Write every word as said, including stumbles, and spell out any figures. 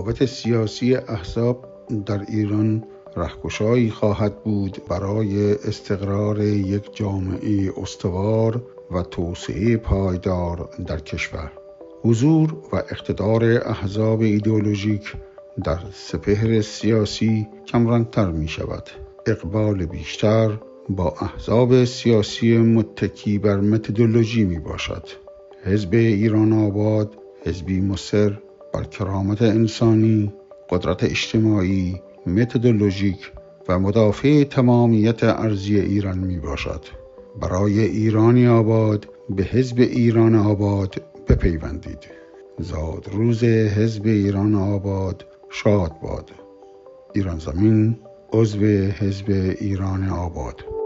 روابط سیاسی احزاب در ایران رهگشایی خواهد بود برای استقرار یک جامعه استوار و توسعه پایدار در کشور. حضور و اقتدار احزاب ایدئولوژیک در سپهر سیاسی کمرنگتر می شود. اقبال بیشتر با احزاب سیاسی متکی بر متدولوژی می باشد. حزب ایران آباد حزبی مصر بر کرامت انسانی، قدرت اجتماعی، متدولوژیک و مدافع تمامیت ارضی ایران می باشد. برای ایرانی آباد به حزب ایران آباد بپیوندید. زاد روز حزب ایران آباد شاد باد. ایران زمین عضو حزب ایران آباد.